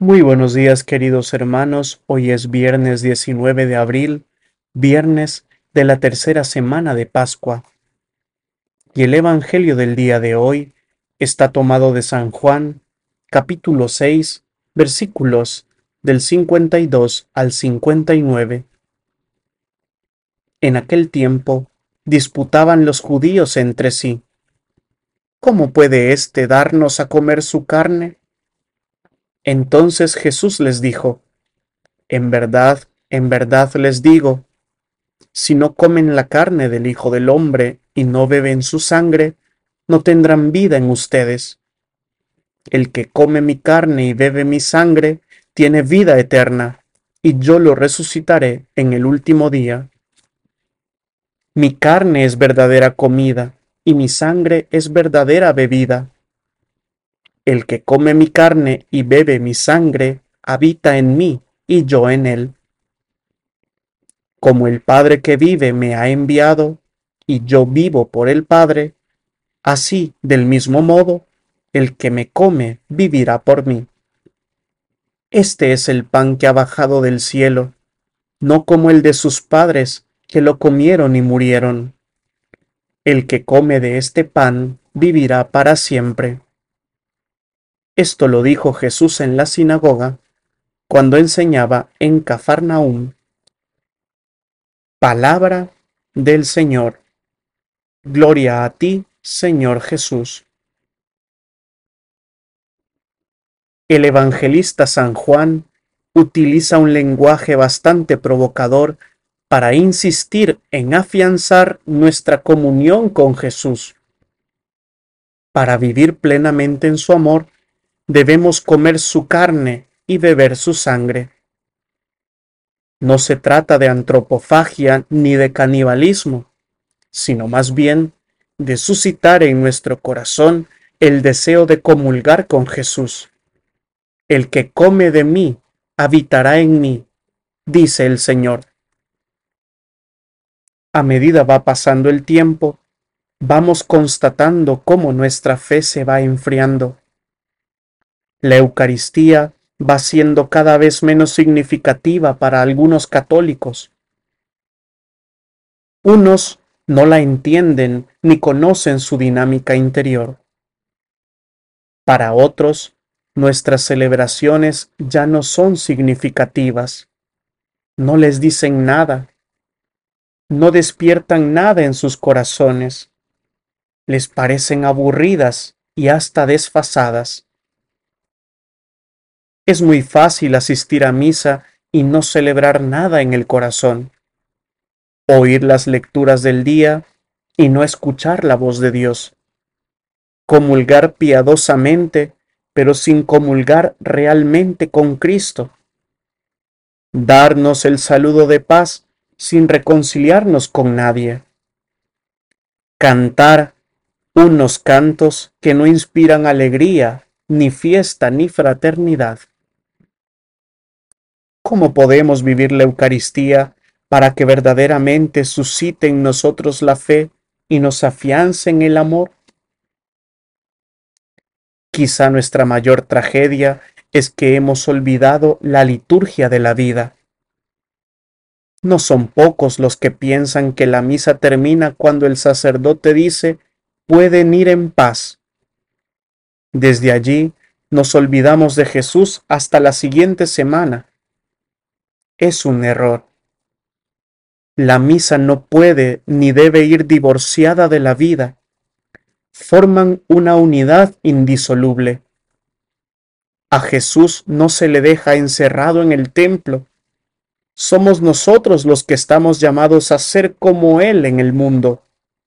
Muy buenos días, queridos hermanos. Hoy es viernes 19 de abril, viernes de la tercera semana de Pascua, y el Evangelio del día de hoy está tomado de San Juan, capítulo 6, versículos del 52 al 59. En aquel tiempo disputaban los judíos entre sí: ¿cómo puede éste darnos a comer su carne? Entonces Jesús les dijo: en verdad les digo, si no comen la carne del Hijo del Hombre y no beben su sangre, no tendrán vida en ustedes. El que come mi carne y bebe mi sangre, tiene vida eterna, y yo lo resucitaré en el último día. Mi carne es verdadera comida, y mi sangre es verdadera bebida. El que come mi carne y bebe mi sangre, habita en mí, y yo en él. Como el Padre que vive me ha enviado, y yo vivo por el Padre, así, del mismo modo, el que me come vivirá por mí. Este es el pan que ha bajado del cielo, no como el de sus padres, que lo comieron y murieron. El que come de este pan vivirá para siempre. Esto lo dijo Jesús en la sinagoga, cuando enseñaba en Cafarnaúm. Palabra del Señor. Gloria a ti, Señor Jesús. El evangelista San Juan utiliza un lenguaje bastante provocador para insistir en afianzar nuestra comunión con Jesús. Para vivir plenamente en su amor, debemos comer su carne y beber su sangre. No se trata de antropofagia ni de canibalismo, sino más bien de suscitar en nuestro corazón el deseo de comulgar con Jesús. El que come de mí habitará en mí, dice el Señor. A medida va pasando el tiempo, vamos constatando cómo nuestra fe se va enfriando. La Eucaristía va siendo cada vez menos significativa para algunos católicos. Unos no la entienden ni conocen su dinámica interior. Para otros, nuestras celebraciones ya no son significativas, no les dicen nada, no despiertan nada en sus corazones, les parecen aburridas y hasta desfasadas. Es muy fácil asistir a misa y no celebrar nada en el corazón, oír las lecturas del día y no escuchar la voz de Dios, comulgar piadosamente, pero sin comulgar realmente con Cristo, darnos el saludo de paz sin reconciliarnos con nadie, cantar unos cantos que no inspiran alegría, ni fiesta, ni fraternidad. ¿Cómo podemos vivir la Eucaristía para que verdaderamente suscite en nosotros la fe y nos afiance en el amor? Quizá nuestra mayor tragedia es que hemos olvidado la liturgia de la vida. No son pocos los que piensan que la misa termina cuando el sacerdote dice: pueden ir en paz. Desde allí nos olvidamos de Jesús hasta la siguiente semana. Es un error. La misa no puede ni debe ir divorciada de la vida. Forman una unidad indisoluble. A Jesús no se le deja encerrado en el templo. Somos nosotros los que estamos llamados a ser como Él en el mundo.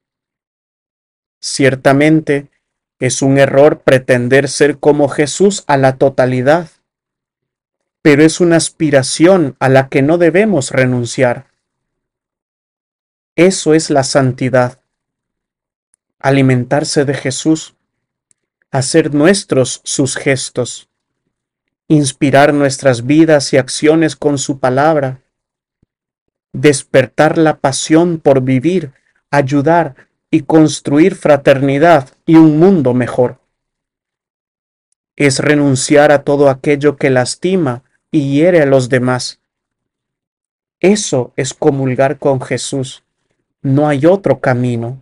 Ciertamente, es un error pretender ser como Jesús a la totalidad, pero es una aspiración a la que no debemos renunciar. Eso es la santidad, alimentarse de Jesús, hacer nuestros sus gestos, inspirar nuestras vidas y acciones con su palabra, despertar la pasión por vivir, ayudar y construir fraternidad y un mundo mejor. es renunciar a todo aquello que lastima y hiere a los demás. Eso es comulgar con Jesús. No hay otro camino.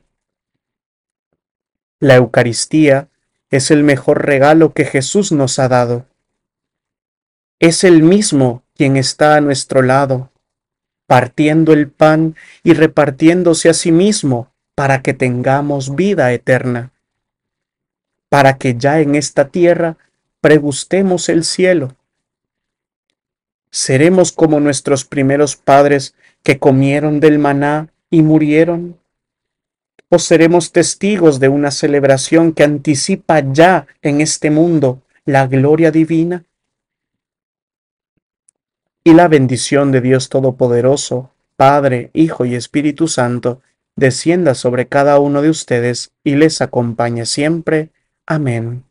La Eucaristía es el mejor regalo que Jesús nos ha dado. Es Él mismo quien está a nuestro lado, partiendo el pan y repartiéndose a sí mismo para que tengamos vida eterna, para que ya en esta tierra pregustemos el cielo. ¿Seremos como nuestros primeros padres que comieron del maná y murieron? ¿O seremos testigos de una celebración que anticipa ya en este mundo la gloria divina? Y la bendición de Dios Todopoderoso, Padre, Hijo y Espíritu Santo, descienda sobre cada uno de ustedes y les acompañe siempre. Amén.